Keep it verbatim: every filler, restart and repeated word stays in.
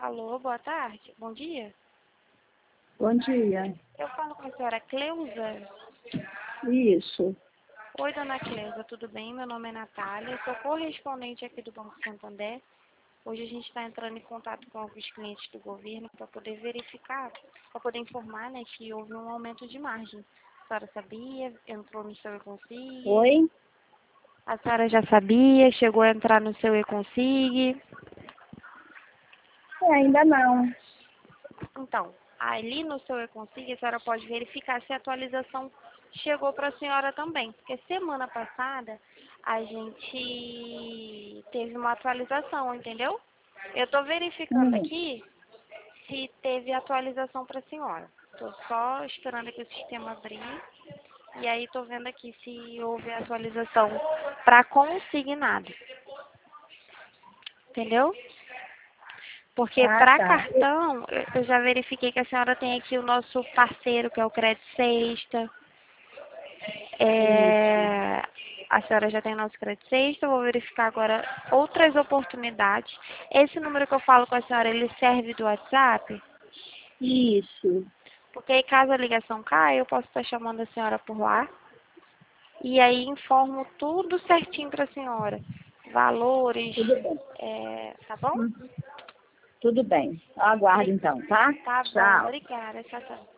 Alô, boa tarde. Bom dia. Bom dia. Eu falo com a senhora Cleusa. Isso. Oi, dona Cleusa, tudo bem? Meu nome é Natália, sou correspondente aqui do Banco Santander. Hoje a gente está entrando em contato com alguns clientes do governo para poder verificar, para poder informar, né, que houve um aumento de margem. A senhora sabia? Entrou no seu e-consig? Oi? A senhora já sabia? Chegou a entrar no seu e-consig? É, ainda não. Então, ali no seu e-consig, a senhora pode verificar se a atualização chegou para a senhora também. Porque semana passada a gente teve uma atualização, entendeu? Eu estou verificando Hum. aqui se teve atualização para a senhora. Estou só esperando aqui o sistema abrir. E aí estou vendo aqui se houve atualização para consignado. Entendeu? Porque Ah, para tá. cartão, eu eu já verifiquei que a senhora tem aqui o nosso parceiro, que é o Crédito Sexta. Isso. É, a senhora já tem o nosso Crédito Sexta. Eu vou verificar agora outras oportunidades. Esse número que eu falo com a senhora, ele serve do WhatsApp? Isso. Porque aí, caso a ligação caia, eu posso estar chamando a senhora por lá. E aí informo tudo certinho para a senhora. Valores, Tudo bem. é, tá bom? Uhum. Tudo bem. Aguardo Obri- então, tá? Tá bom, Tchau. obrigada. Tchau, tchau.